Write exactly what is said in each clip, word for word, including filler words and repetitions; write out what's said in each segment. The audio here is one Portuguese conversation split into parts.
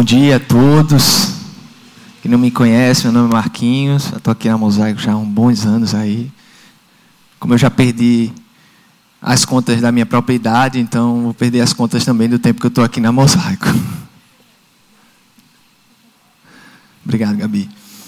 Bom dia a todos. Quem não me conhece, meu nome é Marquinhos. Eu estou aqui na Mosaico já há uns bons anos aí. Como eu já perdi as contas da minha própria idade, então vou perder as contas também do tempo que eu estou aqui na Mosaico. Obrigado, Gabi.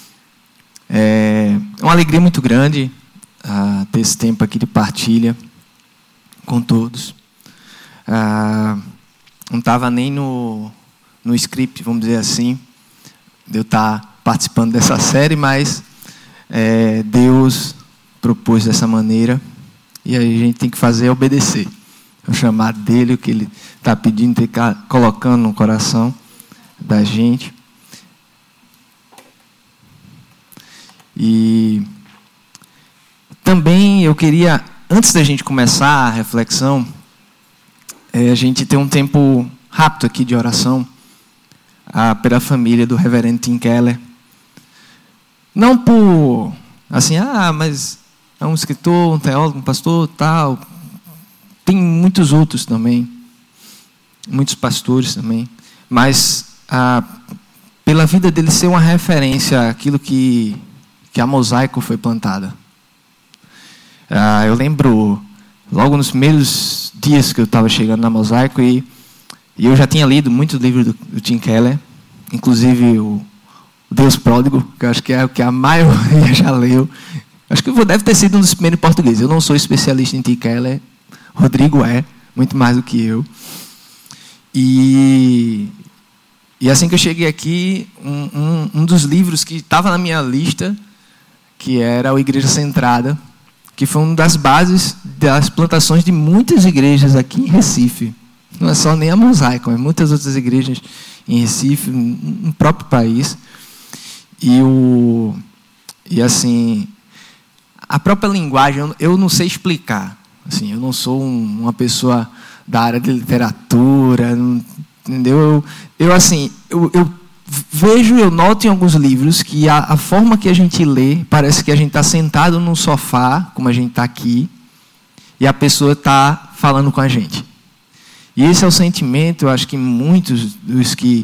É uma alegria muito grande ah, ter esse tempo aqui de partilha com todos. Ah, não estava nem no, no script, vamos dizer assim, de eu estar participando dessa série, mas é, Deus propôs dessa maneira e aí a gente tem que fazer é obedecer. O chamado dele, o que ele está pedindo, está colocando no coração da gente. E também eu queria, antes da gente começar a reflexão, é, a gente ter um tempo rápido aqui de oração ah, pela família do reverendo Tim Keller. Não por, assim, ah, mas é um escritor, um teólogo, um pastor, tal. Tem muitos outros também, muitos pastores também, mas ah, pela vida dele ser uma referência àquilo que que a Mosaico foi plantada. Ah, eu lembro, logo nos primeiros dias que eu estava chegando na Mosaico, e, e eu já tinha lido muitos livros do, do Tim Keller, inclusive o, o Deus Pródigo, que eu acho que é o que a maioria já leu. Acho que deve ter sido um dos primeiros em português. Eu não sou especialista em Tim Keller, Rodrigo é, muito mais do que eu. E, e assim que eu cheguei aqui, um, um, um dos livros que estava na minha lista, que era a Igreja Centrada, que foi uma das bases das plantações de muitas igrejas aqui em Recife. Não é só nem a Mosaico, mas muitas outras igrejas em Recife, no próprio país. E, o, e assim, a própria linguagem, eu não sei explicar. Assim, eu não sou um, uma pessoa da área de literatura, não, entendeu? Eu, eu assim, eu... eu vejo, eu noto em alguns livros que a, a forma que a gente lê, parece que a gente está sentado num sofá, como a gente está aqui, e a pessoa está falando com a gente. E esse é o sentimento, eu acho que muitos dos que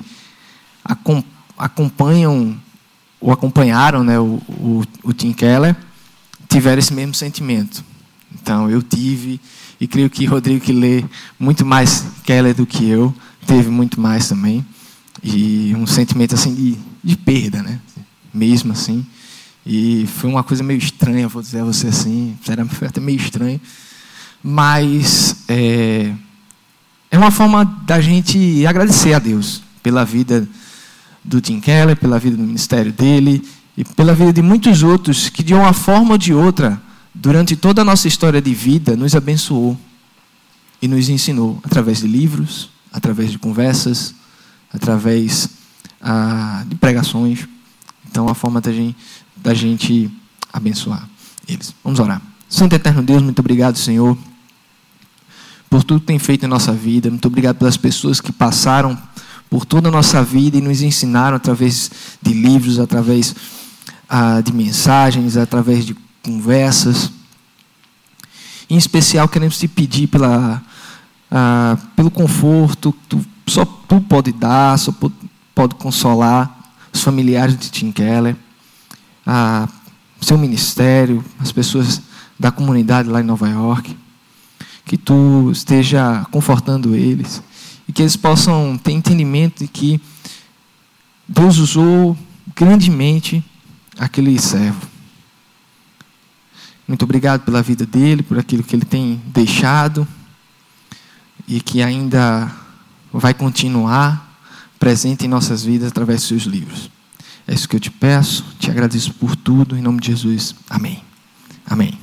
acompanham, ou acompanharam, né, o, o, o Tim Keller, tiveram esse mesmo sentimento. Então, eu tive, e creio que Rodrigo, que lê muito mais Keller do que eu, teve muito mais também. E um sentimento assim de, de perda, né? Mesmo assim. E foi uma coisa meio estranha, vou dizer a você assim. Foi até meio estranho. Mas é, é uma forma da gente agradecer a Deus pela vida do Tim Keller, pela vida do ministério dele e pela vida de muitos outros que, de uma forma ou de outra, durante toda a nossa história de vida, nos abençoou e nos ensinou através de livros, através de conversas, através ah, de pregações. Então, a forma da gente, da gente abençoar eles. Vamos orar. Santo Eterno Deus, muito obrigado, Senhor, por tudo que tem feito em nossa vida. Muito obrigado pelas pessoas que passaram por toda a nossa vida e nos ensinaram através de livros, através ah, de mensagens, através de conversas. Em especial, queremos te pedir pela, ah, pelo conforto que tu só tu pode dar, só pode consolar os familiares de Tim Keller, a seu ministério, as pessoas da comunidade lá em Nova York, que tu esteja confortando eles e que eles possam ter entendimento de que Deus usou grandemente aquele servo. Muito obrigado pela vida dele, por aquilo que ele tem deixado e que ainda vai continuar presente em nossas vidas através dos seus livros. É isso que eu te peço, te agradeço por tudo, em nome de Jesus. Amém. Amém.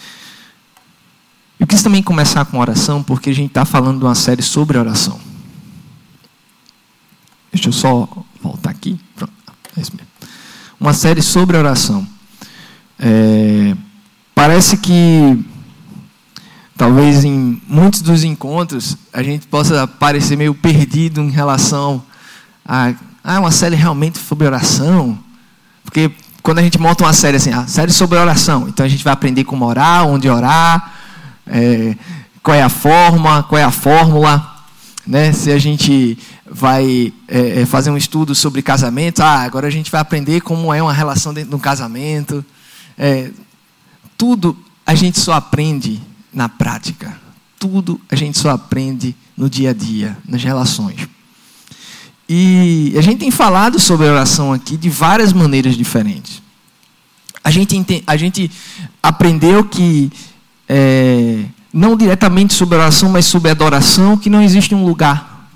Eu quis também começar com oração, porque a gente está falando de uma série sobre oração. Deixa eu só voltar aqui. Pronto, é isso mesmo. Uma série sobre oração. É, parece que talvez em muitos dos encontros a gente possa parecer meio perdido em relação a ah, uma série realmente sobre oração. Porque quando a gente monta uma série assim, a série sobre oração, então a gente vai aprender como orar, onde orar, é, qual é a forma, qual é a fórmula, né? Se a gente vai é, fazer um estudo sobre casamento. Ah, agora a gente vai aprender como é uma relação dentro de um casamento. É, tudo a gente só aprende na prática. Tudo a gente só aprende no dia a dia, nas relações. E a gente tem falado sobre a oração aqui de várias maneiras diferentes. A gente, a gente aprendeu que, é, não diretamente sobre a oração, mas sobre a adoração, que não existe um lugar.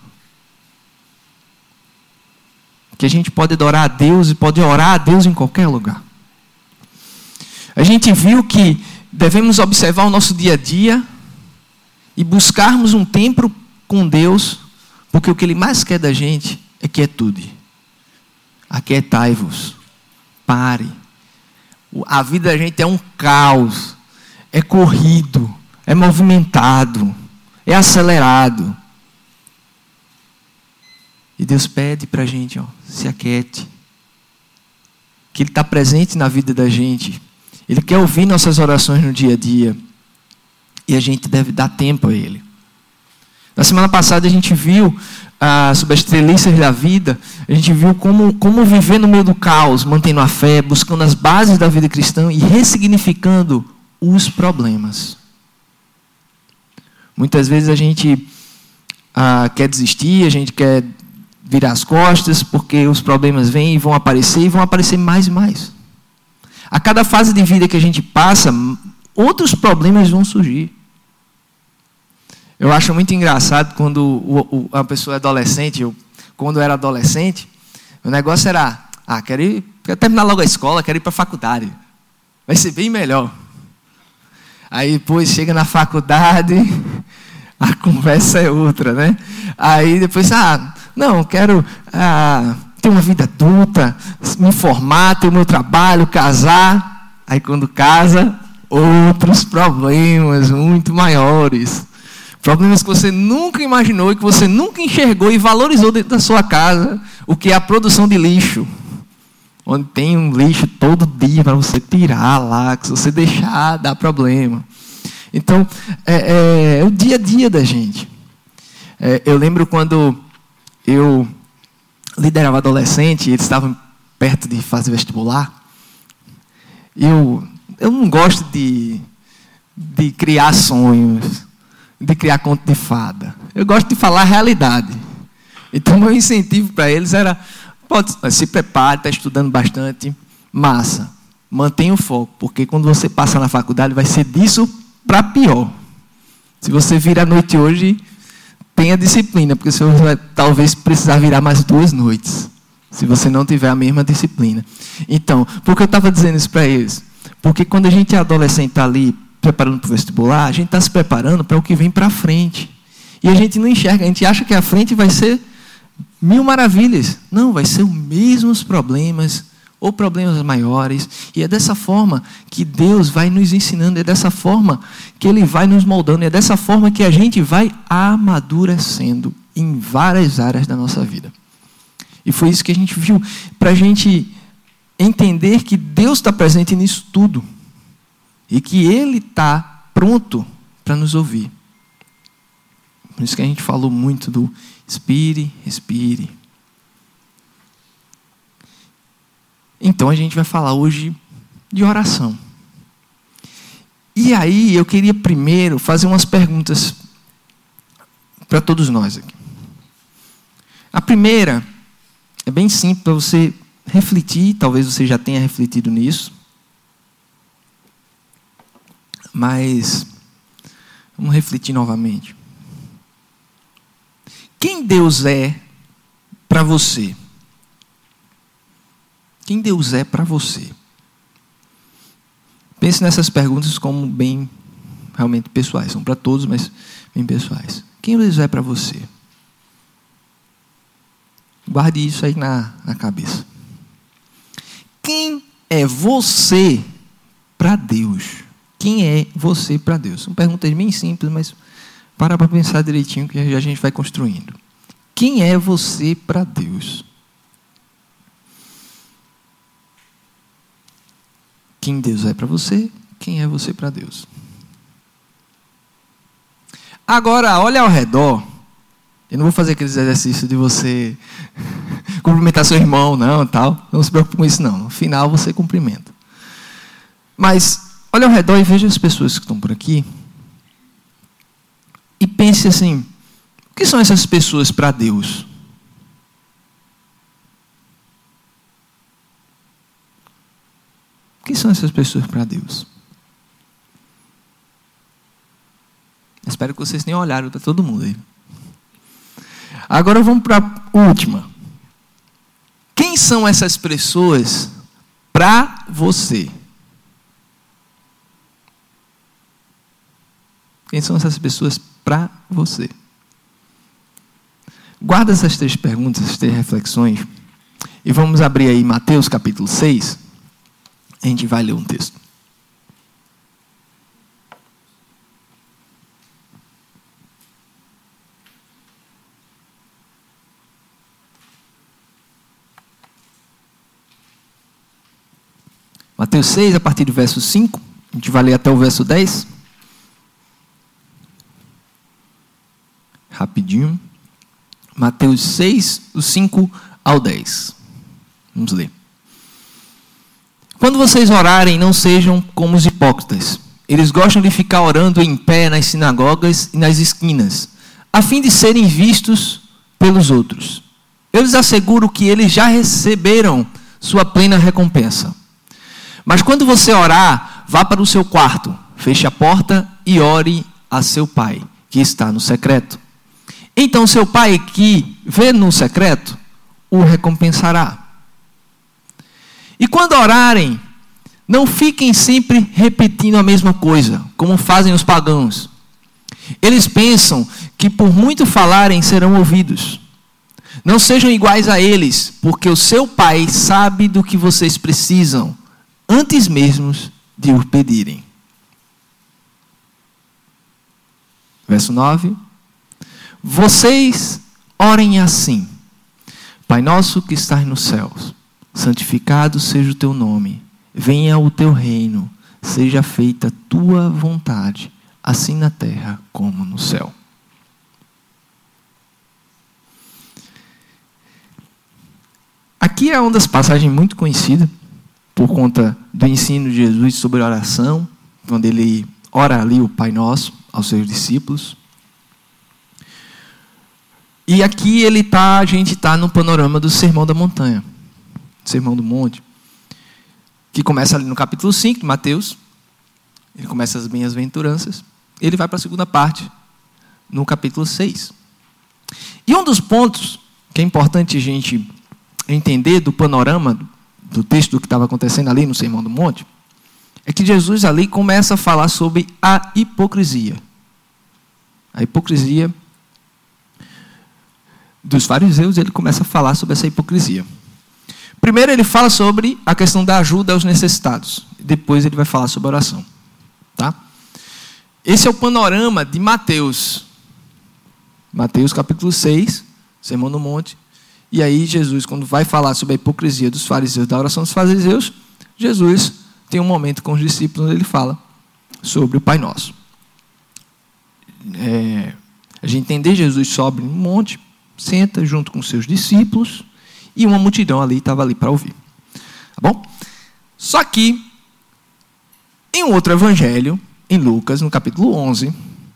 Que a gente pode adorar a Deus e pode orar a Deus em qualquer lugar. A gente viu que devemos observar o nosso dia a dia e buscarmos um tempo com Deus, porque o que Ele mais quer da gente é quietude. Aquietai-vos. Pare. A vida da gente é um caos, é corrido, é movimentado, é acelerado. E Deus pede para a gente, ó, se aquiete. Que Ele está presente na vida da gente. Ele quer ouvir nossas orações no dia a dia. E a gente deve dar tempo a Ele. Na semana passada a gente viu ah, sobre as treliças da vida. A gente viu como, como viver no meio do caos, mantendo a fé, buscando as bases da vida cristã e ressignificando os problemas. Muitas vezes a gente ah, quer desistir, a gente quer virar as costas, porque os problemas vêm e vão aparecer, e vão aparecer mais e mais. A cada fase de vida que a gente passa, outros problemas vão surgir. Eu acho muito engraçado quando o, o, a pessoa é adolescente. Eu, quando eu era adolescente, o negócio era, ah, quero, ir, quero terminar logo a escola, quero ir para a faculdade. Vai ser bem melhor. Aí depois chega na faculdade, a conversa é outra, né? Aí depois, ah, não, quero ah, ter uma vida adulta, me formar, ter o meu trabalho, casar. Aí quando casa, outros problemas muito maiores. Problemas que você nunca imaginou e que você nunca enxergou e valorizou dentro da sua casa, o que é a produção de lixo. Onde tem um lixo todo dia para você tirar lá, que se você deixar, dá problema. Então, é, é, é o dia a dia da gente. É, eu lembro quando eu liderava adolescente, eles estavam perto de fazer vestibular. Eu, eu não gosto de, de criar sonhos, de criar conto de fada. Eu gosto de falar a realidade. Então, meu incentivo para eles era, pode, se prepare, está estudando bastante, massa, mantenha o foco, porque quando você passar na faculdade, vai ser disso para pior. Se você vir à noite hoje, tenha disciplina, porque você vai talvez precisar virar mais duas noites, se você não tiver a mesma disciplina. Então, por que eu estava dizendo isso para eles? Porque quando a gente é adolescente, está ali, preparando para o vestibular, a gente está se preparando para o que vem para frente. E a gente não enxerga, a gente acha que a frente vai ser mil maravilhas. Não, vai ser os mesmos problemas, ou problemas maiores. E é dessa forma que Deus vai nos ensinando, é dessa forma que Ele vai nos moldando, é dessa forma que a gente vai amadurecendo em várias áreas da nossa vida. E foi isso que a gente viu, para a gente entender que Deus está presente nisso tudo. E que Ele está pronto para nos ouvir. Por isso que a gente falou muito do expire, respire. Então a gente vai falar hoje de oração. E aí eu queria primeiro fazer umas perguntas para todos nós aqui. A primeira é bem simples para você refletir, talvez você já tenha refletido nisso. Mas vamos refletir novamente. Quem Deus é para você? Quem Deus é para você? Pense nessas perguntas como bem realmente pessoais. São para todos, mas bem pessoais. Quem Deus é para você? Guarde isso aí na, na cabeça. Quem é você para Deus? Quem é você para Deus? São perguntas bem simples, mas para para pensar direitinho que a gente vai construindo. Quem é você para Deus? Quem Deus é para você? Quem é você para Deus? Agora, olha ao redor Eu não vou fazer aqueles exercícios de você cumprimentar seu irmão, não, tal. Não se preocupe com isso, não. No final, você cumprimenta. Mas, olha ao redor e veja as pessoas que estão por aqui. E pense assim, o que são essas pessoas para Deus? O que são essas pessoas para Deus? Espero que vocês tenham olhado para todo mundo aí. Agora vamos para a última. Quem são essas pessoas para você? Quem são essas pessoas para você? Guarda essas três perguntas, essas três reflexões, e vamos abrir aí Mateus capítulo seis. A gente vai ler um texto. Mateus seis, a partir do verso cinco, a gente vai ler até o verso dez. Rapidinho. Mateus seis, do cinco ao dez. Vamos ler. Quando vocês orarem, não sejam como os hipócritas. Eles gostam de ficar orando em pé nas sinagogas e nas esquinas, a fim de serem vistos pelos outros. Eu lhes asseguro que eles já receberam sua plena recompensa. Mas quando você orar, vá para o seu quarto, feche a porta e ore a seu pai, que está no secreto. Então seu pai, que vê no secreto, o recompensará. E quando orarem, não fiquem sempre repetindo a mesma coisa, como fazem os pagãos. Eles pensam que por muito falarem serão ouvidos. Não sejam iguais a eles, porque o seu pai sabe do que vocês precisam, antes mesmo de o pedirem. Verso nove. Vocês orem assim: Pai nosso que estás nos céus, santificado seja o teu nome, venha o teu reino, seja feita a tua vontade, assim na terra como no céu. Aqui é uma das passagens muito conhecidas, por conta do ensino de Jesus sobre oração, quando ele ora ali o Pai Nosso aos seus discípulos. E aqui ele tá, a gente está no panorama do Sermão da Montanha, Sermão do Monte, que começa ali no capítulo cinco de Mateus. Ele começa as bem-aventuranças. Ele vai para a segunda parte, no capítulo seis. E um dos pontos que é importante a gente entender do panorama do texto do que estava acontecendo ali no Sermão do Monte, é que Jesus ali começa a falar sobre a hipocrisia. A hipocrisia dos fariseus, ele começa a falar sobre essa hipocrisia. Primeiro ele fala sobre a questão da ajuda aos necessitados. Depois ele vai falar sobre a oração. Tá? Esse é o panorama de Mateus. Mateus capítulo seis, Sermão do Monte. E aí Jesus, quando vai falar sobre a hipocrisia dos fariseus, da oração dos fariseus, Jesus tem um momento com os discípulos onde ele fala sobre o Pai Nosso. É, a gente entender, Jesus sobe no monte, senta junto com seus discípulos, e uma multidão ali estava ali para ouvir. Tá bom? Só que, em um outro evangelho, em Lucas, no capítulo onze,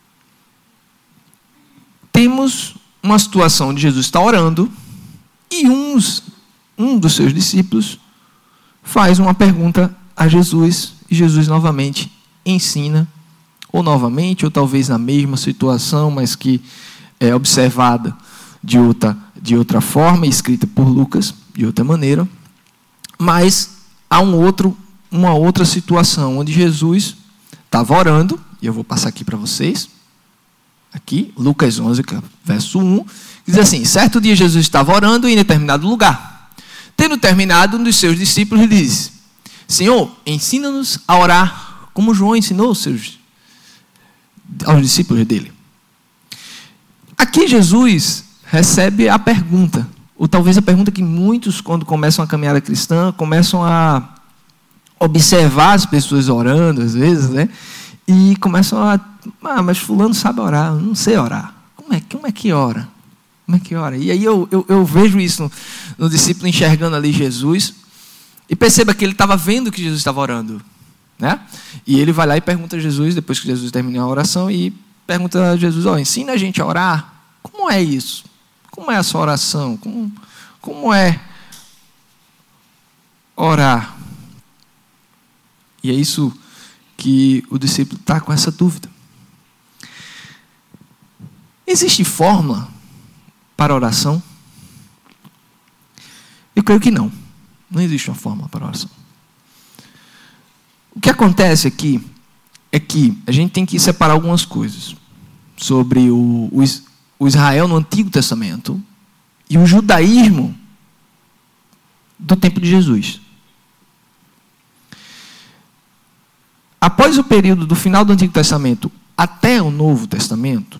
temos uma situação onde Jesus está orando, e uns, um dos seus discípulos faz uma pergunta a Jesus, e Jesus novamente ensina, ou novamente, ou talvez na mesma situação, mas que é observada de outra, de outra forma, escrita por Lucas, de outra maneira. Mas há um outro, uma outra situação, onde Jesus estava orando, e eu vou passar aqui para vocês, aqui, Lucas onze, verso um, diz assim: certo dia Jesus estava orando em determinado lugar. Tendo terminado, um dos seus discípulos lhe disse: Senhor, ensina-nos a orar, como João ensinou aos, seus, aos discípulos dele. Aqui Jesus recebe a pergunta, ou talvez a pergunta que muitos, quando começam a caminhada cristã, começam a observar as pessoas orando, às vezes, né? E começam a, ah, mas fulano sabe orar, eu não sei orar. Como é, como é que ora? Como é que ora? E aí eu, eu, eu vejo isso no, no discípulo enxergando ali Jesus. E perceba que ele estava vendo que Jesus estava orando, né? E ele vai lá e pergunta a Jesus, depois que Jesus termina a oração, e pergunta a Jesus, ó, ensina a gente a orar. Como é isso? Como é essa oração? Como, como é orar? E é isso que o discípulo está com essa dúvida. Existe fórmula para oração? Eu creio que não. Não existe uma fórmula para oração. O que acontece aqui é que a gente tem que separar algumas coisas sobre o, o, o Israel no Antigo Testamento e o judaísmo do tempo de Jesus. Após o período do final do Antigo Testamento até o Novo Testamento,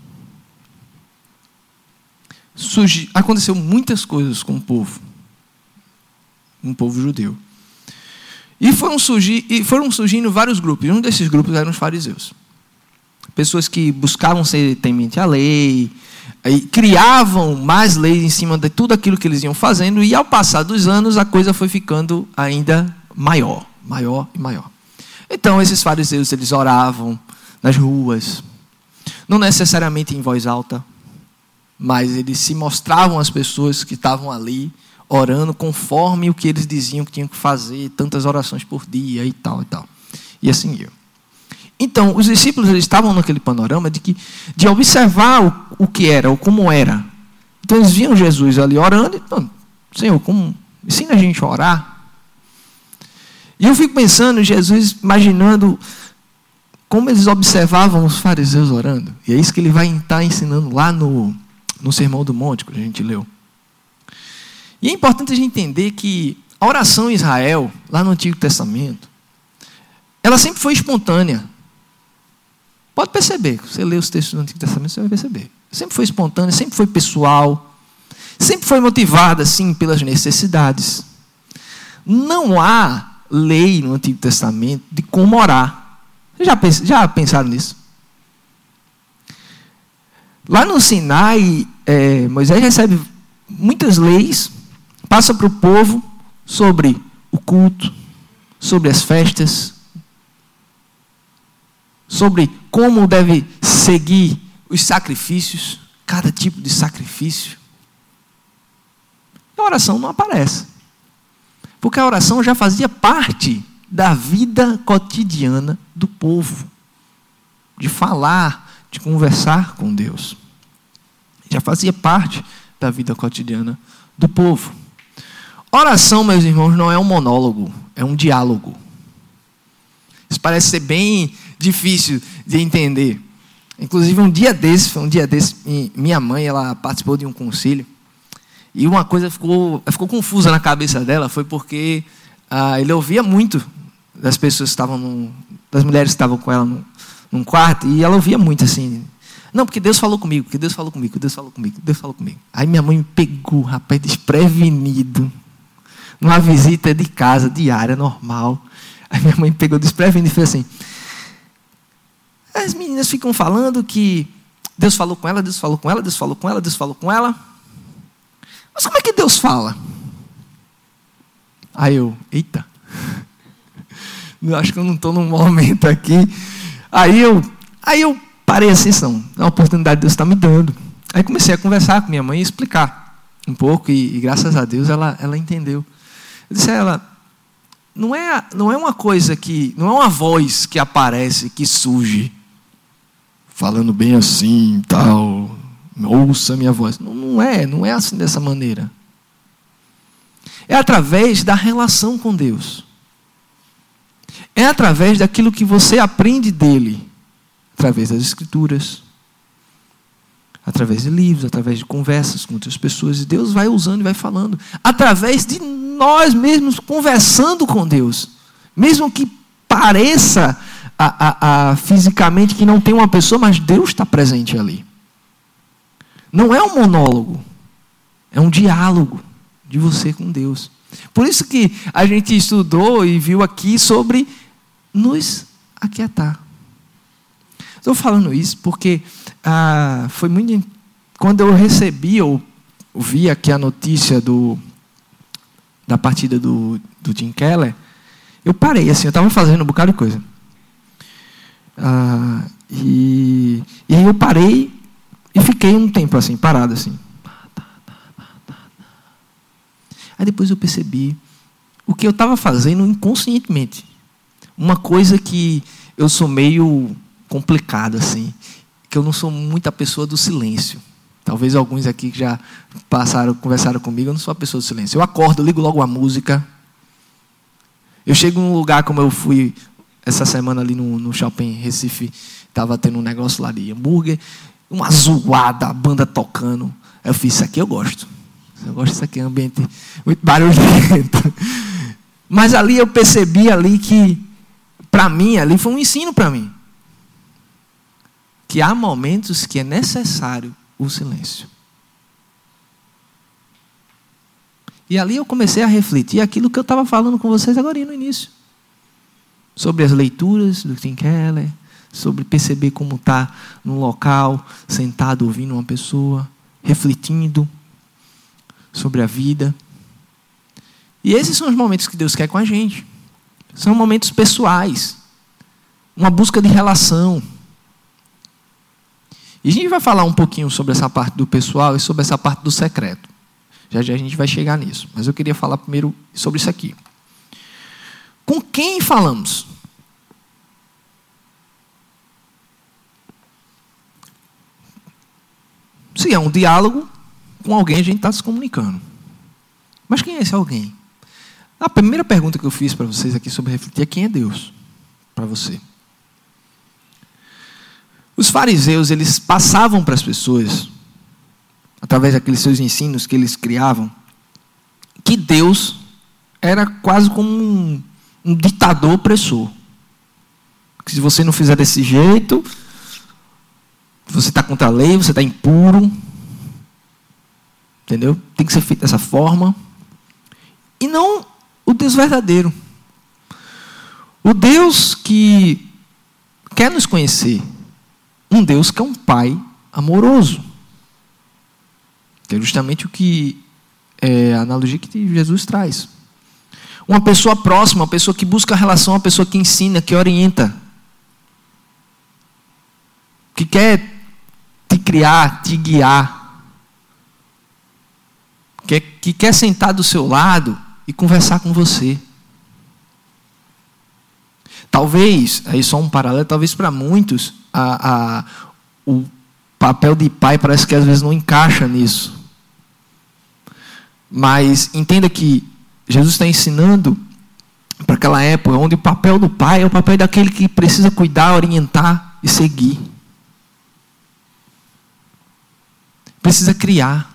surgi, aconteceu muitas coisas com o povo, um povo judeu. E foram, surgir, e foram surgindo vários grupos. E um desses grupos eram os fariseus. Pessoas que buscavam ser temente à lei, e criavam mais leis em cima de tudo aquilo que eles iam fazendo, e ao passar dos anos a coisa foi ficando ainda maior, maior e maior. Então esses fariseus, eles oravam nas ruas, não necessariamente em voz alta, mas eles se mostravam às pessoas que estavam ali, orando conforme o que eles diziam que tinham que fazer, tantas orações por dia e tal e tal. E assim ia. Então, os discípulos eles estavam naquele panorama de, que, de observar o, o que era, ou como era. Então, eles viam Jesus ali orando e, então, Senhor, como, ensina a gente a orar. E eu fico pensando, Jesus imaginando como eles observavam os fariseus orando. E é isso que ele vai estar ensinando lá no, no Sermão do Monte, que a gente leu. E é importante a gente entender que a oração em Israel, lá no Antigo Testamento, ela sempre foi espontânea. Pode perceber, você lê os textos do Antigo Testamento, você vai perceber. Sempre foi espontânea, sempre foi pessoal, sempre foi motivada, assim, pelas necessidades. Não há lei no Antigo Testamento de como orar. Vocês já, pens- já pensaram nisso? Lá no Sinai, é, Moisés recebe muitas leis, passa para o povo sobre o culto, sobre as festas, sobre como deve seguir os sacrifícios, cada tipo de sacrifício. A oração não aparece, porque a oração já fazia parte da vida cotidiana do povo, de falar, de conversar com Deus. Já fazia parte da vida cotidiana do povo. Oração, meus irmãos, não é um monólogo, é um diálogo. Isso parece ser bem difícil de entender. Inclusive, um dia desse, foi um dia desse, minha mãe, ela participou de um concílio, e uma coisa ficou, ficou confusa na cabeça dela, foi porque ah, ele ouvia muito das pessoas que estavam, no, das mulheres que estavam com ela no, num quarto, e ela ouvia muito assim, não, porque Deus falou comigo, porque Deus falou comigo, Deus falou comigo, Deus falou comigo. Aí minha mãe me pegou, rapaz, desprevenido, numa visita de casa, diária, normal. Aí minha mãe pegou desprevenido e fez assim, as meninas ficam falando que Deus falou com ela, Deus falou com ela, Deus falou com ela, Deus falou com ela. Mas como é que Deus fala? Aí eu, eita, eu acho que eu não estou num momento aqui. Aí eu, aí eu parei assim, não, é uma oportunidade que Deus está me dando. Aí comecei a conversar com minha mãe e explicar um pouco, e, e graças a Deus ela, ela entendeu. Eu disse a ela, não é, não é uma coisa que, não é uma voz que aparece, que surge, falando bem assim, tal, ouça a minha voz. Não, não é, não é assim dessa maneira. É através da relação com Deus. É através daquilo que você aprende dele, através das Escrituras, através de livros, através de conversas com outras pessoas, e Deus vai usando e vai falando, através de nós mesmos conversando com Deus, mesmo que pareça a, a, a, fisicamente que não tem uma pessoa, mas Deus está presente ali. Não é um monólogo, é um diálogo de você com Deus. Por isso que a gente estudou e viu aqui sobre nos aquietar. Estou falando isso porque ah, foi muito, quando eu recebi, ou vi aqui a notícia do, da partida do, do Tim Keller, eu parei, assim, eu estava fazendo um bocado de coisa. Ah, e, e aí eu parei e fiquei um tempo assim, parado assim. Aí depois eu percebi o que eu estava fazendo inconscientemente. Uma coisa que eu sou meio complicado, assim, que eu não sou muita pessoa do silêncio. Talvez alguns aqui que já passaram, conversaram comigo, eu não sou a pessoa do silêncio. Eu acordo, eu ligo logo a música. Eu chego num lugar como eu fui essa semana ali no, no Shopping Recife, estava tendo um negócio lá de hambúrguer, uma zoada, a banda tocando. Eu fiz, isso aqui eu gosto. Eu gosto disso aqui, é um ambiente muito barulhento. Mas ali eu percebi ali que, para mim, ali foi um ensino para mim. Que há momentos que é necessário o silêncio. E ali eu comecei a refletir aquilo que eu estava falando com vocês agora no início. Sobre as leituras do Tim Keller, sobre perceber como está num local, sentado ouvindo uma pessoa, refletindo sobre a vida. E esses são os momentos que Deus quer com a gente. São momentos pessoais. Uma busca de relação. E a gente vai falar um pouquinho sobre essa parte do pessoal e sobre essa parte do secreto. Já já a gente vai chegar nisso. Mas eu queria falar primeiro sobre isso aqui. Com quem falamos? Se é um diálogo, com alguém a gente está se comunicando. Mas quem é esse alguém? A primeira pergunta que eu fiz para vocês aqui sobre refletir é: quem é Deus para você? Os fariseus, eles passavam para as pessoas, através daqueles seus ensinos que eles criavam, que Deus era quase como um, um ditador opressor. Que se você não fizer desse jeito, você está contra a lei, você está impuro. Entendeu? Tem que ser feito dessa forma. E não o Deus verdadeiro. O Deus que quer nos conhecer. Um Deus que é um Pai amoroso. Que é justamente o que é a analogia que Jesus traz. Uma pessoa próxima, uma pessoa que busca a relação, uma pessoa que ensina, que orienta. Que quer te criar, te guiar. Que, que quer sentar do seu lado e conversar com você. Talvez, aí só um paralelo, talvez para muitos, a, a, o papel de pai parece que às vezes não encaixa nisso. Mas entenda que Jesus está ensinando para aquela época onde o papel do pai é o papel daquele que precisa cuidar, orientar e seguir. Precisa criar.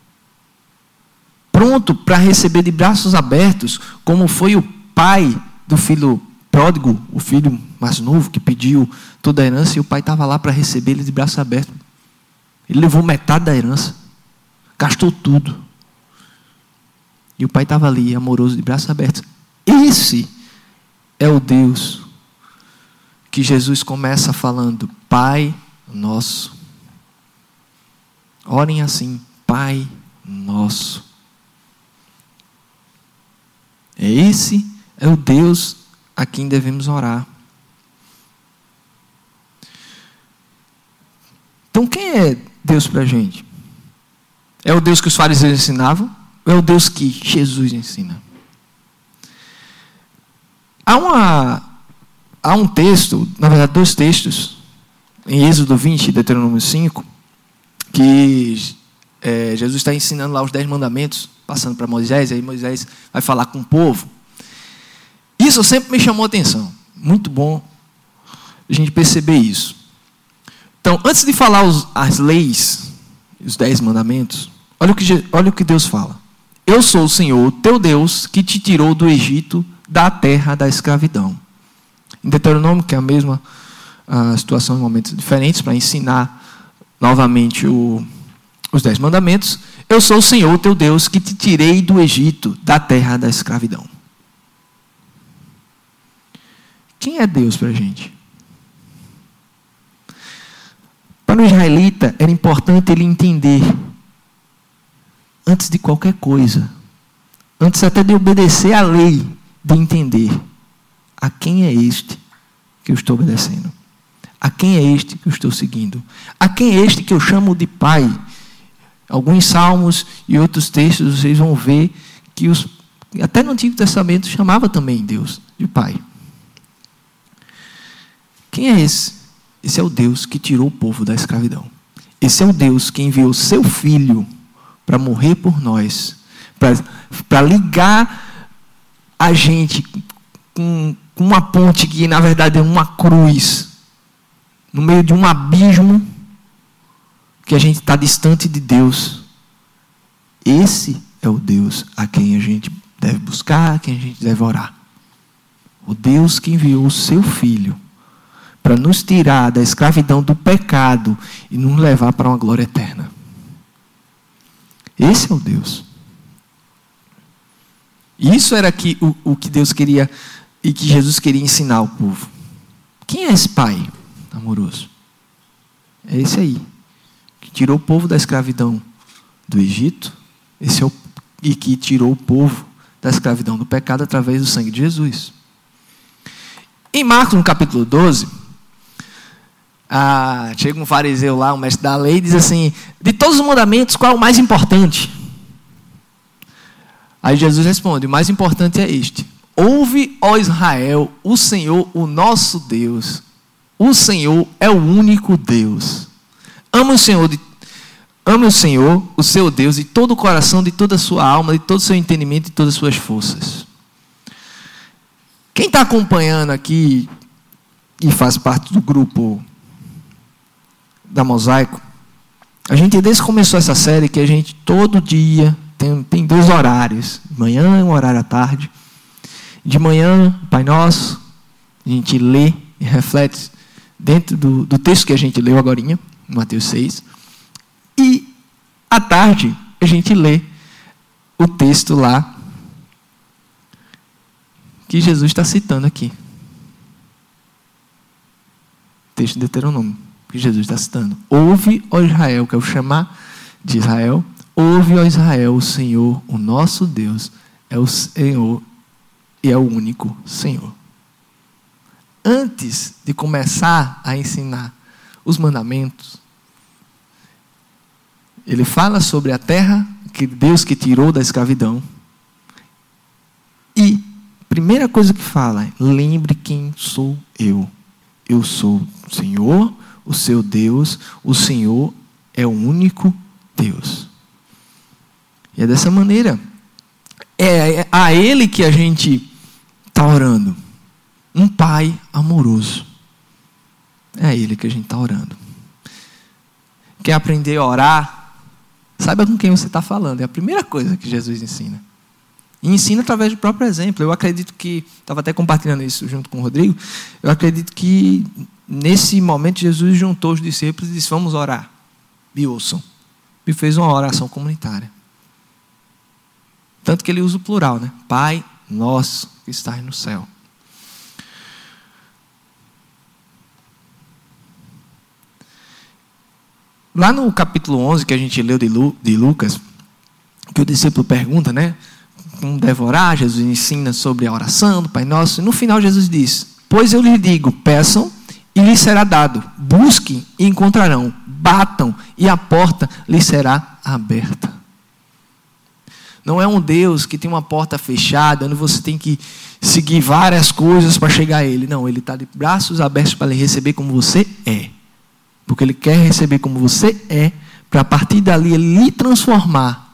Pronto para receber de braços abertos, como foi o pai do filho pródigo, o filho mais novo, que pediu toda a herança, e o pai estava lá para receber ele de braços abertos. Ele levou metade da herança, gastou tudo. E o pai estava ali, amoroso, de braços abertos. Esse é o Deus que Jesus começa falando: Pai nosso. Orem assim: Pai nosso. Esse é o Deus a quem devemos orar. Então, quem é Deus para a gente? É o Deus que os fariseus ensinavam? Ou é o Deus que Jesus ensina? Há, uma, há um texto, na verdade dois textos, em Êxodo vinte e Deuteronômio cinco, que é, Jesus está ensinando lá os dez mandamentos, passando para Moisés, e aí Moisés vai falar com o povo. Isso sempre me chamou a atenção. Muito bom a gente perceber isso. Então, antes de falar os, as leis, os dez mandamentos, olha o, que, olha o que Deus fala. Eu sou o Senhor, teu Deus, que te tirou do Egito, da terra da escravidão. Em Deuteronômio, que é a mesma a situação em momentos diferentes, para ensinar novamente o, os dez mandamentos. Eu sou o Senhor, teu Deus, que te tirei do Egito, da terra da escravidão. Quem é Deus para a gente? Para o israelita, era importante ele entender antes de qualquer coisa, antes até de obedecer à lei, de entender a quem é este que eu estou obedecendo, a quem é este que eu estou seguindo, a quem é este que eu chamo de Pai. Alguns salmos e outros textos vocês vão ver que os, até no Antigo Testamento chamava também Deus de Pai. Quem é esse? Esse é o Deus que tirou o povo da escravidão. Esse é o Deus que enviou seu Filho para morrer por nós, para ligar a gente com, com uma ponte que na verdade é uma cruz, no meio de um abismo, que a gente está distante de Deus. Esse é o Deus a quem a gente deve buscar, a quem a gente deve orar. O Deus que enviou o seu Filho para nos tirar da escravidão do pecado e nos levar para uma glória eterna. Esse é o Deus. Isso era que, o, o que Deus queria e que Jesus queria ensinar ao povo. Quem é esse Pai amoroso? É esse aí, que tirou o povo da escravidão do Egito, esse é o, e que tirou o povo da escravidão do pecado através do sangue de Jesus. Em Marcos, no capítulo doze, ah, chega um fariseu lá, um mestre da lei, e diz assim: de todos os mandamentos, qual é o mais importante? Aí Jesus responde: o mais importante é este: ouve, ó Israel, o Senhor, o nosso Deus, o Senhor é o único Deus. Ama o Senhor, de, ama o Senhor, o seu Deus, de todo o coração, de toda a sua alma, de todo o seu entendimento e de todas as suas forças. Quem está acompanhando aqui e faz parte do grupo da Mosaico, a gente desde que começou essa série que a gente todo dia tem, tem dois horários, de manhã e um horário à tarde. De manhã, Pai Nosso, a gente lê e reflete dentro do, do texto que a gente leu agorinha, Mateus seis, e à tarde a gente lê o texto lá que Jesus está citando aqui. Texto de Deuteronômio, que Jesus está citando. Ouve, ó Israel, que é o chamar de Israel. Ouve, ó Israel, o Senhor, o nosso Deus, é o Senhor e é o único Senhor. Antes de começar a ensinar os mandamentos, ele fala sobre a terra, que Deus que tirou da escravidão. E a primeira coisa que fala é: lembre quem sou eu. Eu sou o Senhor, o seu Deus. O Senhor é o único Deus. E é dessa maneira. É a Ele que a gente está orando. Um Pai amoroso. É a Ele que a gente está orando. Quer aprender a orar? Saiba com quem você está falando. É a primeira coisa que Jesus ensina. E ensina através do próprio exemplo. Eu acredito que, estava até compartilhando isso junto com o Rodrigo, eu acredito que nesse momento Jesus juntou os discípulos e disse: vamos orar. E ouçam. E fez uma oração comunitária. Tanto que ele usa o plural, né? Pai nosso que estás no céu. Lá no capítulo onze, que a gente leu de, Lu, de Lucas, que o discípulo pergunta, né? Como devorar, Jesus ensina sobre a oração do Pai Nosso. E no final Jesus diz: pois eu lhes digo, peçam e lhes será dado. Busquem e encontrarão. Batam e a porta lhes será aberta. Não é um Deus que tem uma porta fechada, onde você tem que seguir várias coisas para chegar a Ele. Não, Ele está de braços abertos para lhe receber como você é. Porque Ele quer receber como você é, para a partir dali Ele lhe transformar.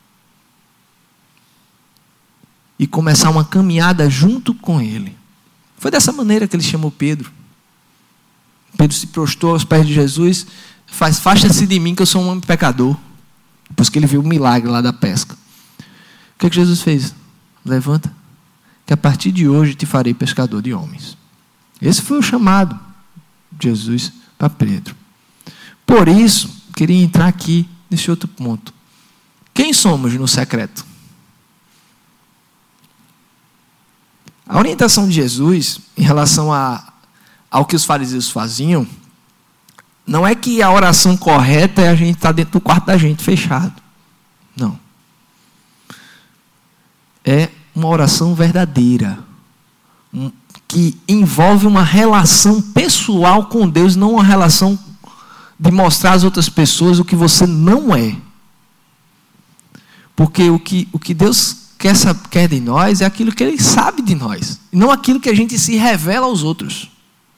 E começar uma caminhada junto com Ele. Foi dessa maneira que Ele chamou Pedro. Pedro se prostrou aos pés de Jesus. Faz, faça-se de mim que eu sou um homem pecador. Depois que ele viu o milagre lá da pesca. O que é que Jesus fez? Levanta, que a partir de hoje te farei pescador de homens. Esse foi o chamado de Jesus para Pedro. Por isso, queria entrar aqui nesse outro ponto. Quem somos no secreto? A orientação de Jesus em relação a, ao que os fariseus faziam, não é que a oração correta é a gente estar dentro do quarto da gente fechado. Não. é uma oração verdadeira, que envolve uma relação pessoal com Deus, não uma relação de mostrar às outras pessoas o que você não é. Porque o que, o que Deus quer, quer de nós é aquilo que Ele sabe de nós, e não aquilo que a gente se revela aos outros.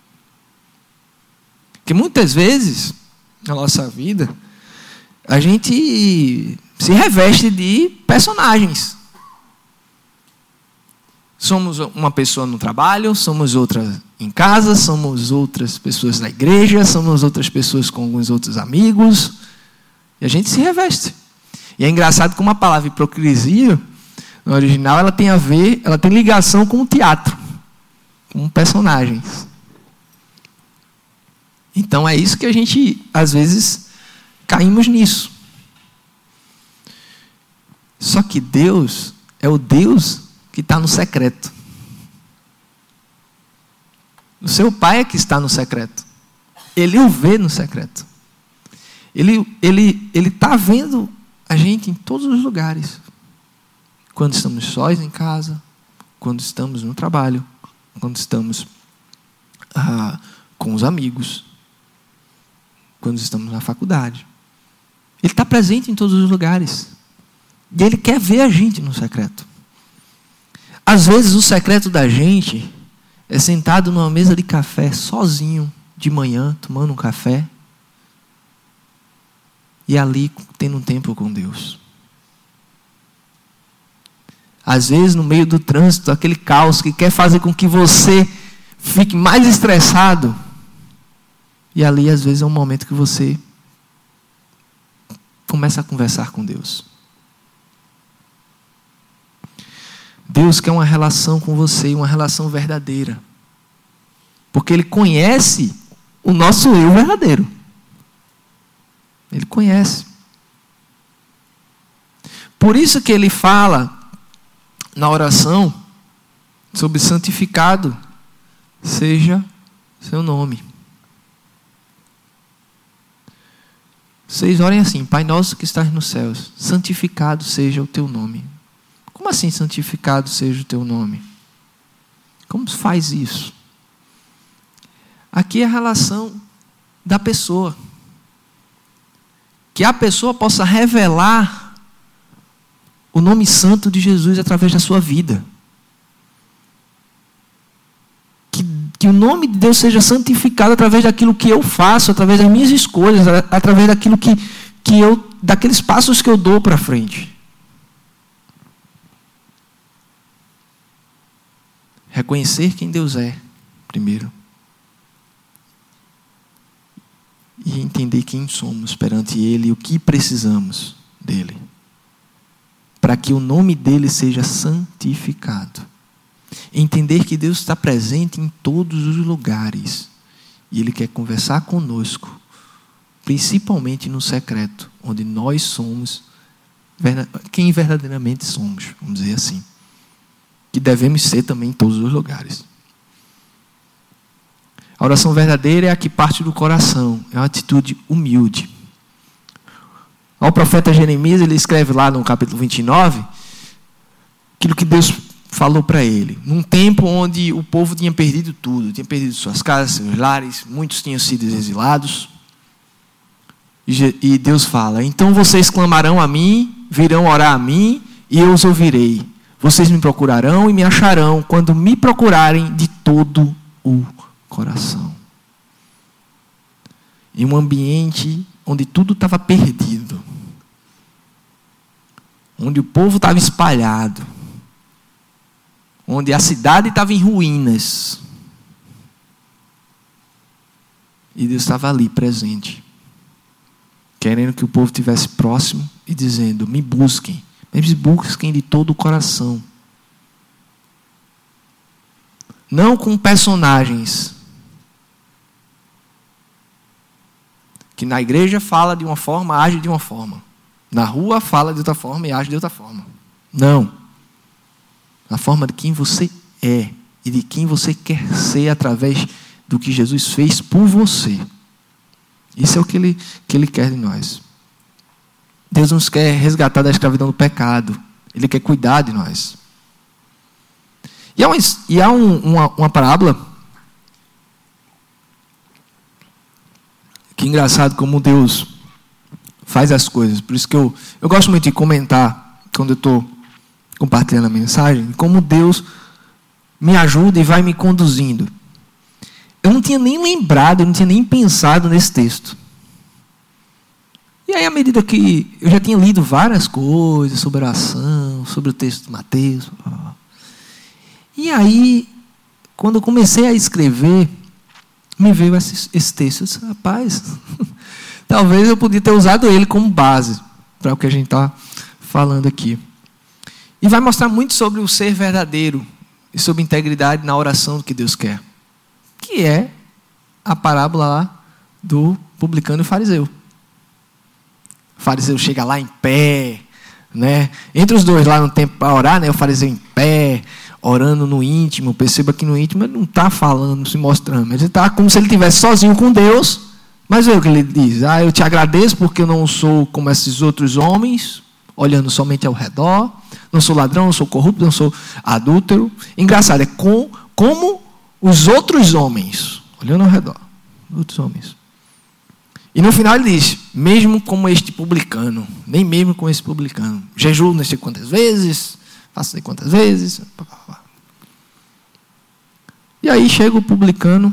Porque muitas vezes, na nossa vida, a gente se reveste de personagens. Somos uma pessoa no trabalho, somos outra em casa, somos outras pessoas na igreja, somos outras pessoas com alguns outros amigos. E a gente se reveste. E é engraçado como a palavra hipocrisia, no original, ela tem a ver, ela tem ligação com o teatro, com personagens. Então é isso que a gente, às vezes, caímos nisso. Só que Deus é o Deus que está no secreto. O seu Pai é que está no secreto. Ele o vê no secreto. Ele ele ele está vendo a gente em todos os lugares. Quando estamos sós em casa, quando estamos no trabalho, quando estamos ah, com os amigos, quando estamos na faculdade. Ele está presente em todos os lugares. E Ele quer ver a gente no secreto. Às vezes o secreto da gente é sentado numa mesa de café, sozinho, de manhã, tomando um café, e ali tendo um tempo com Deus. Às vezes no meio do trânsito, aquele caos que quer fazer com que você fique mais estressado, e ali às vezes é um momento que você começa a conversar com Deus. Deus quer uma relação com você, uma relação verdadeira. Porque Ele conhece o nosso eu verdadeiro. Ele conhece. Por isso que Ele fala na oração sobre santificado seja seu nome. Vocês orem assim: Pai nosso que estás nos céus, santificado seja o teu nome. Como assim santificado seja o teu nome? Como se faz isso? Aqui é a relação da pessoa. Que a pessoa possa revelar o nome santo de Jesus através da sua vida. Que, que o nome de Deus seja santificado através daquilo que eu faço, através das minhas escolhas, através daquilo que, que eu, daqueles passos que eu dou para frente. Reconhecer quem Deus é, primeiro. E entender quem somos perante Ele e o que precisamos dEle. Para que o nome dEle seja santificado. Entender que Deus está presente em todos os lugares. E Ele quer conversar conosco. Principalmente no secreto, onde nós somos quem verdadeiramente somos, vamos dizer assim. Que devemos ser também em todos os lugares. A oração verdadeira é a que parte do coração, é uma atitude humilde. O profeta Jeremias, ele escreve lá no capítulo vinte e nove, aquilo que Deus falou para ele. Num tempo onde o povo tinha perdido tudo, tinha perdido suas casas, seus lares, muitos tinham sido exilados. E Deus fala: então vocês clamarão a mim, virão orar a mim, e eu os ouvirei. Vocês me procurarão e me acharão quando me procurarem de todo o coração. Em um ambiente onde tudo estava perdido. Onde o povo estava espalhado. Onde a cidade estava em ruínas. E Deus estava ali presente. Querendo que o povo estivesse próximo e dizendo: me busquem. Eles busquem de todo o coração. Não com personagens. Que na igreja fala de uma forma, age de uma forma. Na rua fala de outra forma e age de outra forma. Não. Na forma de quem você é. E de quem você quer ser através do que Jesus fez por você. Isso é o que Ele, que Ele quer de nós. Deus nos quer resgatar da escravidão do pecado. Ele quer cuidar de nós. E há, uma, e há um, uma, uma parábola, que engraçado como Deus faz as coisas. Por isso que eu, eu gosto muito de comentar, quando eu estou compartilhando a mensagem, como Deus me ajuda e vai me conduzindo. Eu não tinha nem lembrado, eu não tinha nem pensado nesse texto. E aí, à medida que eu já tinha lido várias coisas sobre oração, sobre o texto de Mateus, e aí, quando eu comecei a escrever, me veio esse, esse texto. Eu disse, rapaz, talvez eu podia ter usado ele como base para o que a gente está falando aqui. E vai mostrar muito sobre o ser verdadeiro e sobre integridade na oração que Deus quer, que é a parábola lá do publicano e fariseu. O fariseu chega lá em pé, né? Entre os dois lá no tempo para orar, né? O fariseu em pé, orando no íntimo. Perceba que no íntimo ele não está falando, se mostrando, mas ele está como se ele estivesse sozinho com Deus. Mas veja o que ele diz: ah, eu te agradeço porque eu não sou como esses outros homens, olhando somente ao redor. Não sou ladrão, não sou corrupto, não sou adúltero. Engraçado, é com, como os outros homens, olhando ao redor, outros homens. E no final ele diz, mesmo como este publicano, nem mesmo com esse publicano, jejuo não sei quantas vezes, faço não sei quantas vezes. Pá, pá, pá. E aí chega o publicano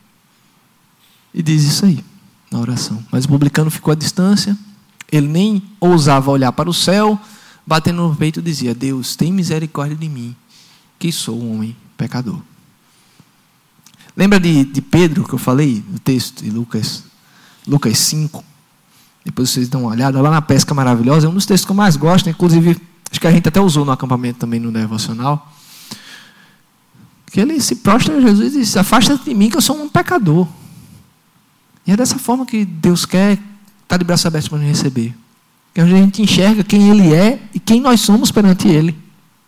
e diz isso aí, na oração. Mas o publicano ficou à distância, ele nem ousava olhar para o céu, batendo no peito dizia, Deus, tem misericórdia de mim, que sou um homem pecador. Lembra de, de Pedro, que eu falei, no texto de Lucas, Lucas cinco? Depois vocês dão uma olhada, lá na pesca maravilhosa, é um dos textos que eu mais gosto, inclusive, acho que a gente até usou no acampamento também, no devocional, que ele se prostra a Jesus e diz, afasta de mim que eu sou um pecador. E é dessa forma que Deus quer estar de braços abertos para nos receber. Que a gente enxerga quem Ele é e quem nós somos perante Ele.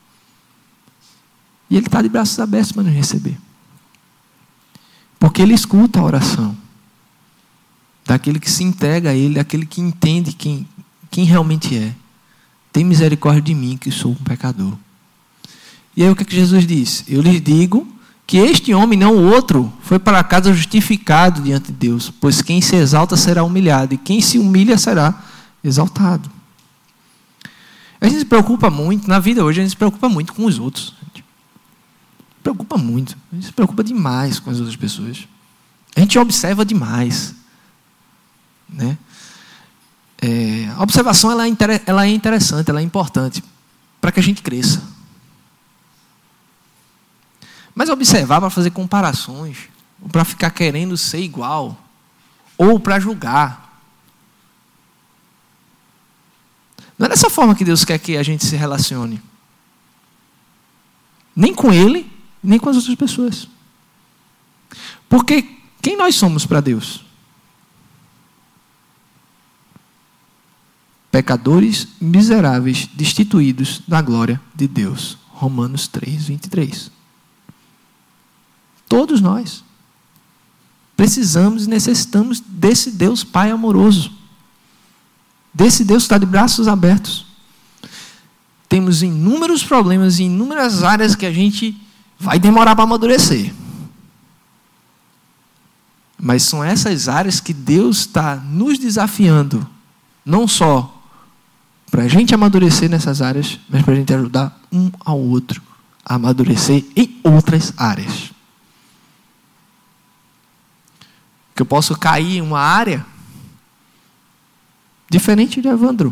E Ele está de braços abertos para nos receber. Porque Ele escuta a oração daquele que se entrega a Ele, daquele que entende quem, quem realmente é. Tem misericórdia de mim, que sou um pecador. E aí o que, é que Jesus diz? Eu lhes digo que este homem, não o outro, foi para casa justificado diante de Deus, pois quem se exalta será humilhado, e quem se humilha será exaltado. A gente se preocupa muito, na vida hoje a gente se preocupa muito com os outros. A gente se preocupa muito, a gente se preocupa demais com as outras pessoas. A gente observa demais. Né? É, a observação ela é, inter, ela é interessante, ela é importante para que a gente cresça. Mas observar para fazer comparações, ou para ficar querendo ser igual, ou para julgar. Não é dessa forma que Deus quer que a gente se relacione. Nem com Ele, nem com as outras pessoas. Porque quem nós somos para Deus? Pecadores miseráveis, destituídos da glória de Deus. Romanos três, vinte e três. Todos nós precisamos e necessitamos desse Deus Pai amoroso. Desse Deus que está de braços abertos. Temos inúmeros problemas, inúmeras áreas que a gente vai demorar para amadurecer. Mas são essas áreas que Deus está nos desafiando, não só para a gente amadurecer nessas áreas, mas para a gente ajudar um ao outro a amadurecer em outras áreas. Que eu posso cair em uma área diferente de Evandro.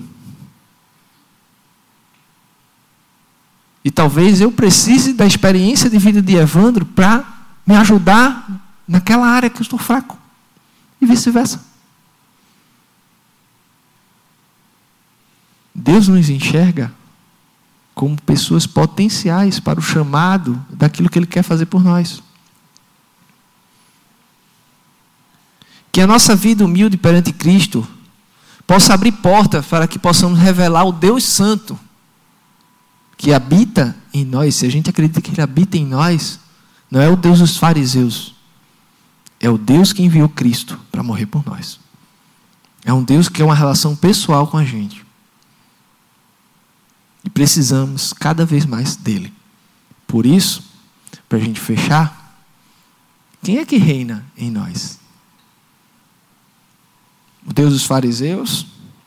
E talvez eu precise da experiência de vida de Evandro para me ajudar naquela área que eu estou fraco. E vice-versa. Deus nos enxerga como pessoas potenciais para o chamado daquilo que Ele quer fazer por nós. Que a nossa vida humilde perante Cristo possa abrir porta para que possamos revelar o Deus Santo que habita em nós. Se a gente acredita que Ele habita em nós, não é o Deus dos fariseus, é o Deus que enviou Cristo para morrer por nós. É um Deus que é uma relação pessoal com a gente. E precisamos cada vez mais dele. Por isso, para a gente fechar, quem é que reina em nós? O Deus dos fariseus?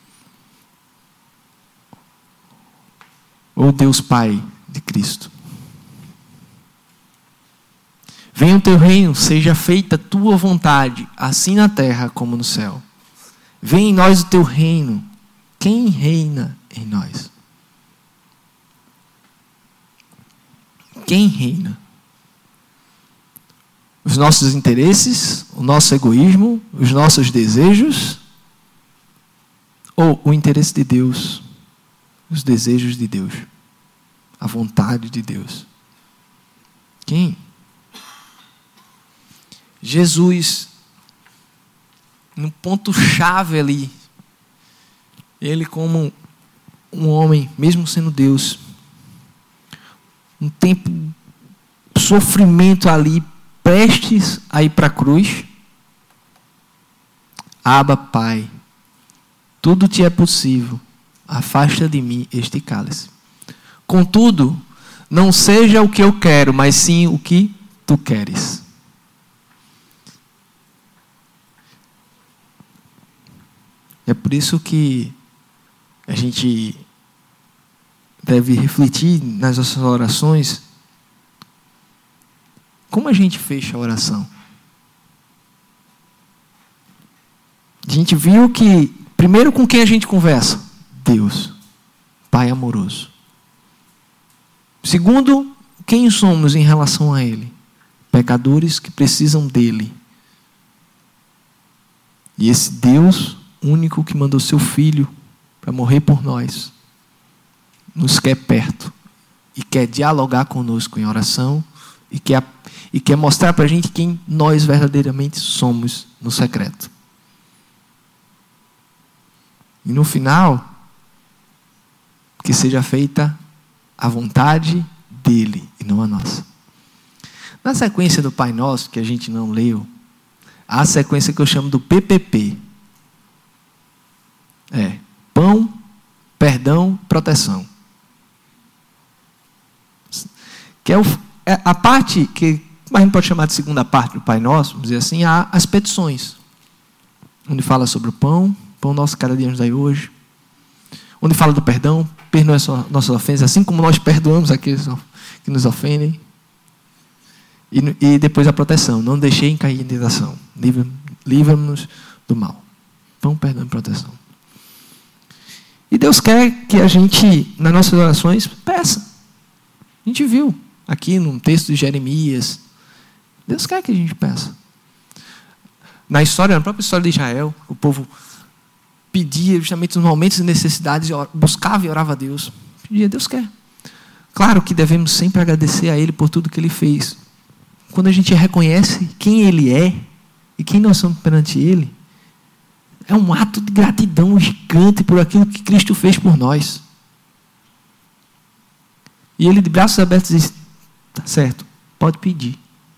Ou o Deus Pai de Cristo? Venha o teu reino, seja feita a tua vontade, assim na terra como no céu. Venha em nós o teu reino. Quem reina em nós? Quem reina? Os nossos interesses, o nosso egoísmo, os nossos desejos? Ou o interesse de Deus, os desejos de Deus, a vontade de Deus? Quem? Jesus, no ponto-chave ali, ele como um homem, mesmo sendo Deus, um tempo de sofrimento ali, prestes a ir para a cruz. Abba, Pai, tudo te é possível, afasta de mim este cálice. Contudo, não seja o que eu quero, mas sim o que tu queres. É por isso que a gente deve refletir nas nossas orações. Como a gente fecha a oração? A gente viu que, primeiro, com quem a gente conversa? Deus, Pai amoroso. Segundo, quem somos em relação a Ele? Pecadores que precisam dEle. E esse Deus único que mandou seu Filho para morrer por nós, nos quer perto e quer dialogar conosco em oração e quer, e quer mostrar para a gente quem nós verdadeiramente somos no secreto. E no final, que seja feita a vontade dele e não a nossa. Na sequência do Pai Nosso, que a gente não leu, há a sequência que eu chamo do P P P. É, pão, perdão, proteção. Que é, o, é a parte que a gente pode chamar de segunda parte do Pai Nosso, vamos dizer assim, há as petições. Onde fala sobre o pão, pão nosso cada dia nos dai hoje. Onde fala do perdão, perdoa nossas ofensas, assim como nós perdoamos aqueles que nos ofendem. E, e depois a proteção, não deixei cair em tentação. Livra-nos do mal. Pão, perdão e proteção. E Deus quer que a gente, nas nossas orações, peça. A gente viu aqui no texto de Jeremias. Deus quer que a gente peça. Na história, na própria história de Israel, o povo pedia justamente nos momentos de necessidades, buscava e orava a Deus. Pedia, Deus quer. Claro que devemos sempre agradecer a Ele por tudo que Ele fez. Quando a gente reconhece quem Ele é e quem nós somos perante Ele, é um ato de gratidão gigante por aquilo que Cristo fez por nós. E Ele, de braços abertos, diz, tá certo, pode pedir.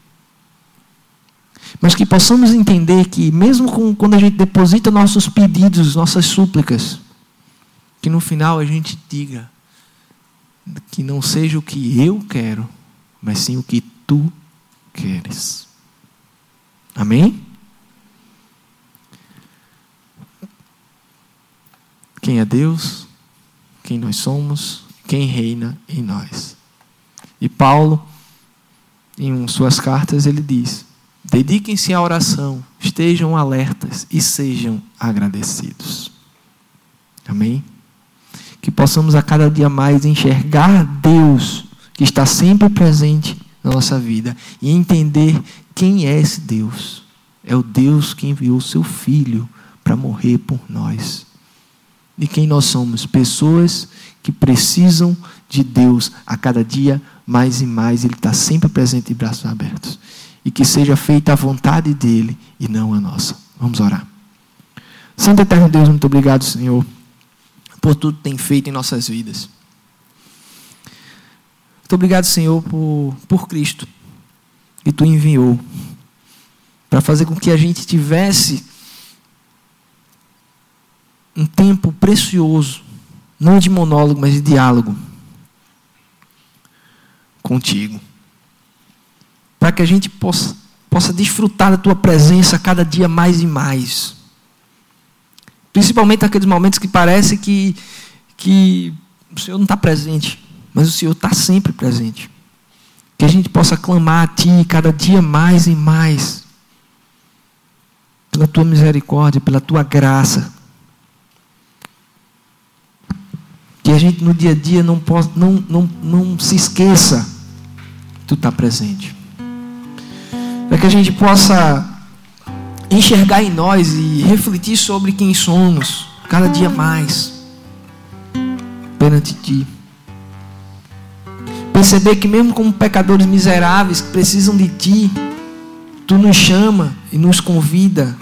Mas que possamos entender que, mesmo com, quando a gente deposita nossos pedidos, nossas súplicas, que no final a gente diga que não seja o que eu quero, mas sim o que tu queres. Amém? Quem é Deus, quem nós somos, quem reina em nós. E Paulo, em suas cartas, ele diz: dediquem-se à oração, estejam alertas e sejam agradecidos. Amém? Que possamos a cada dia mais enxergar Deus, que está sempre presente na nossa vida, e entender quem é esse Deus. É o Deus que enviou o seu Filho para morrer por nós. E quem nós somos? Pessoas que precisam de Deus a cada dia mais e mais. Ele está sempre presente de braços abertos. E que seja feita a vontade dele e não a nossa. Vamos orar. Santo e eterno Deus, muito obrigado, Senhor, por tudo que tem feito em nossas vidas. Muito obrigado, Senhor, por, por Cristo, que Tu enviou para fazer com que a gente tivesse um tempo precioso, não de monólogo, mas de diálogo contigo. para que a gente possa, possa desfrutar da Tua presença cada dia mais e mais. Principalmente naqueles momentos que parece que, que o Senhor não está presente, mas o Senhor está sempre presente. Que a gente possa clamar a Ti cada dia mais e mais, pela Tua misericórdia, pela Tua graça. Que a gente no dia a dia não, possa, não, não, não se esqueça que Tu está presente. Para que a gente possa enxergar em nós e refletir sobre quem somos cada dia mais perante Ti. Perceber que mesmo como pecadores miseráveis que precisam de Ti, Tu nos chama e nos convida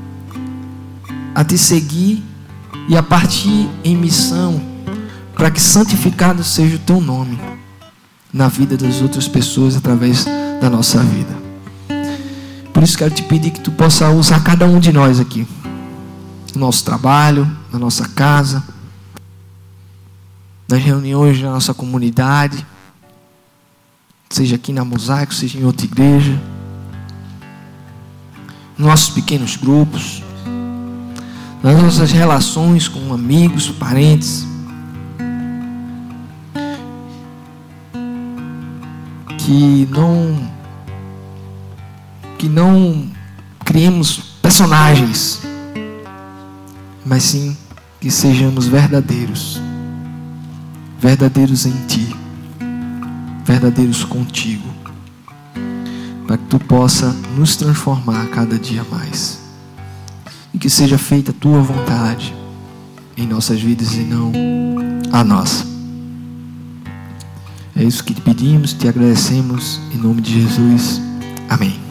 a Te seguir e a partir em missão, para que santificado seja o Teu nome na vida das outras pessoas através da nossa vida. Por isso quero te pedir que Tu possa usar cada um de nós aqui, no nosso trabalho, na nossa casa, nas reuniões da nossa comunidade, seja aqui na Mosaico, seja em outra igreja, nossos pequenos grupos, nas nossas relações com amigos, parentes. Que não, que não criemos personagens, mas sim que sejamos verdadeiros, verdadeiros em Ti, verdadeiros contigo, para que Tu possa nos transformar cada dia mais e que seja feita a Tua vontade em nossas vidas e não a nossa. É isso que te pedimos, te agradecemos em nome de Jesus. Amém.